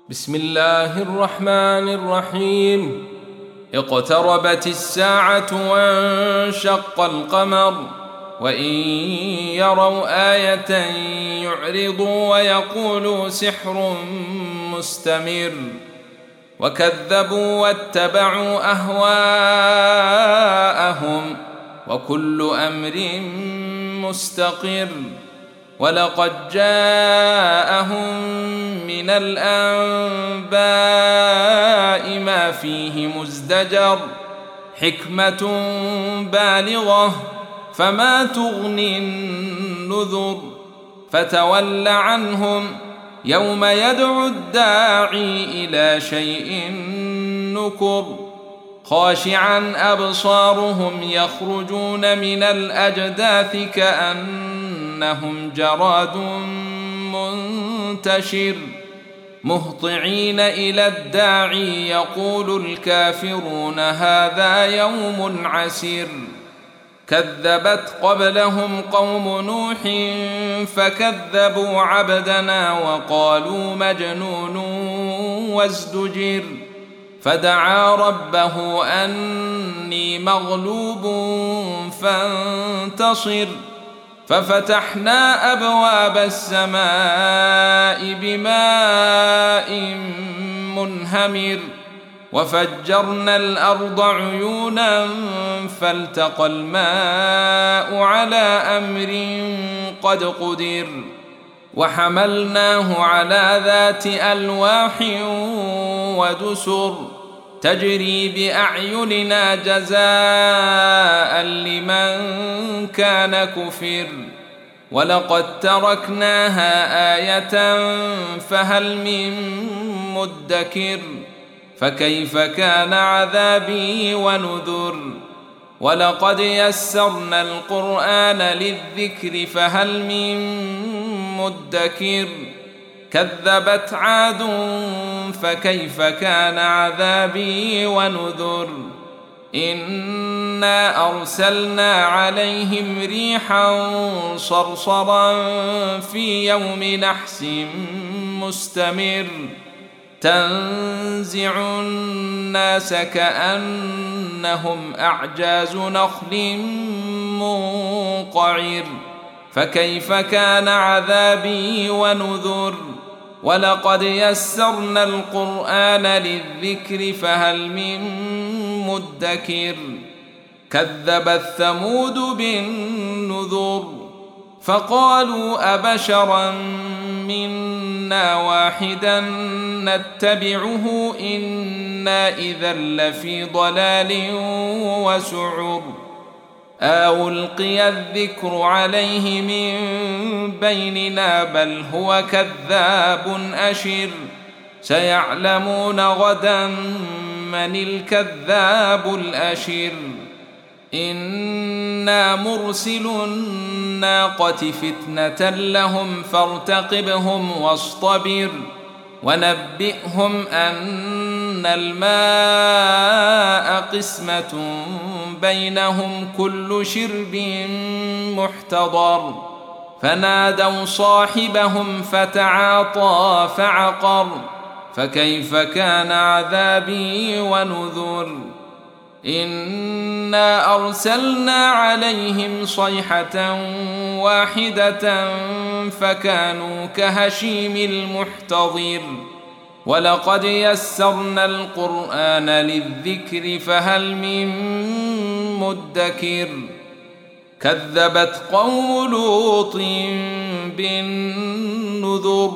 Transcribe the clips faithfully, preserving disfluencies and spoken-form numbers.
بسم الله الرحمن الرحيم. اقتربت الساعة وانشق القمر وإن يروا آية يعرضوا ويقولوا سحر مستمر وكذبوا واتبعوا أهواءهم وكل أمر مستقر. ولقد جاءهم من الأنباء ما فيه مزدجر حكمة بالغة فما تغني النذر. فتول عنهم يوم يدعو الداعي إلى شيء نكر خاشعا أبصارهم يخرجون من الأجداث كأنهم جراد منتشر مهطعين إلى الداعي يقول الكافرون هذا يوم عسير. كذبت قبلهم قوم نوح فكذبوا عبدنا وقالوا مجنون وازدجر. فدعا ربه أني مغلوب فانتصر. ففتحنا أبواب السماء بماء منهمر وفجرنا الأرض عيونا فالتقى الماء على أمر قد قدر. وحملناه على ذات ألواح ودسر تجري بأعيننا جزاء لمن كان كفر. ولقد تركناها آية فهل من مدكر. فكيف كان عذابي ونذر. ولقد يسرنا القرآن للذكر فهل من مدكر. كذبت عاد فكيف كان عذابي ونذر. إنا أرسلنا عليهم ريحا صرصرا في يوم نحس مستمر تنزع الناس كأنهم أعجاز نخل منقعر. فكيف كان عذابي ونذر. ولقد يسرنا القرآن للذكر فهل من مدكر. كذبت ثمود بالنذر فقالوا أبشرا منا واحدا نتبعه إنا إذا لفي ضلال وسعر. ألقي الذكر عليه من بيننا بل هو كذاب أشر. سيعلمون غدا من الكذاب الأشر. إنا مرسل الناقة فتنة لهم فارتقبهم واصطبر. ونبئهم أن الماء قسمة بينهم كل شرب محتضر. فنادوا صاحبهم فتعاطى فعقر. فكيف كان عذابي ونذر. إنا أرسلنا عليهم صيحة واحدة فكانوا كهشيم المحتضر. ولقد يسرنا القرآن للذكر فهل من مدكر. كذبت قوم لوط بالنذر.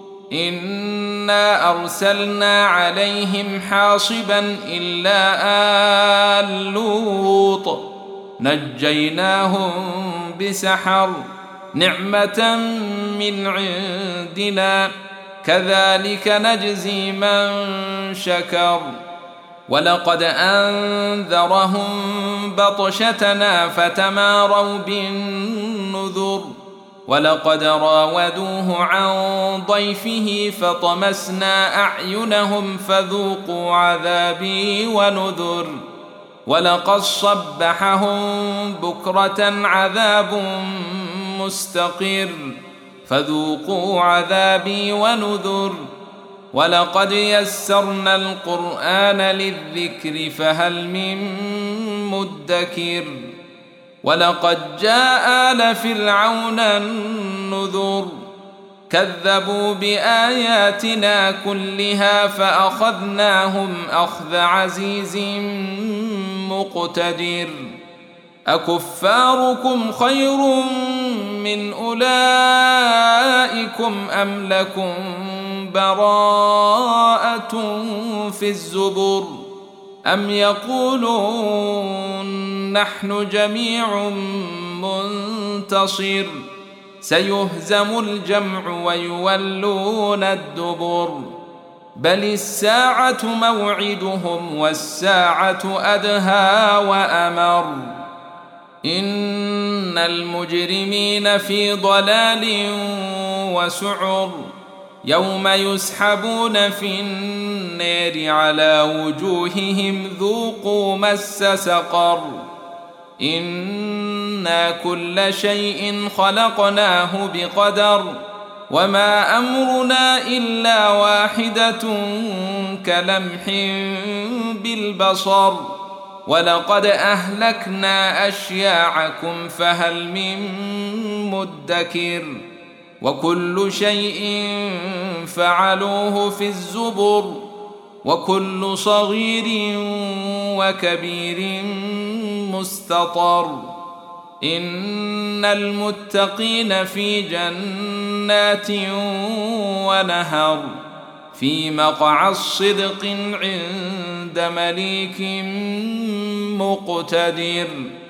إنا أرسلنا عليهم حاصبا إلا آل لوط نجيناهم بسحر نعمة من عندنا كذلك نجزي من شكر. ولقد أنذرهم بطشتنا فتماروا بالنذر. ولقد راودوه عن ضيفه فطمسنا أعينهم فذوقوا عذابي ونذر. ولقد صبحهم بكرة عذاب مستقر فذوقوا عذابي ونذر. ولقد يسرنا القرآن للذكر فهل من مدكر ولقد جاء آل فرعون النذر كذبوا بآياتنا كلها فأخذناهم أخذ عزيز مقتدر أكفاركم خير من أولئكم أم لكم براءة في الزبر أم يقولون نحن جميع منتصر سيهزم الجمع ويولون الدبر بل الساعة موعدهم والساعة أدهى وأمر إن المجرمين في ضلال وسعر يوم يسحبون في النار على وجوههم ذوقوا مس سقر إنا كل شيء خلقناه بقدر وما أمرنا إلا واحدة كلمح بالبصر ولقد أهلكنا أشياعكم فهل من مدكر وكل شيء فعلوه في الزبر وكل صغير وكبير مستطر إن المتقين في جنات ونهر في مقعد صدق عند مليك مقتدر.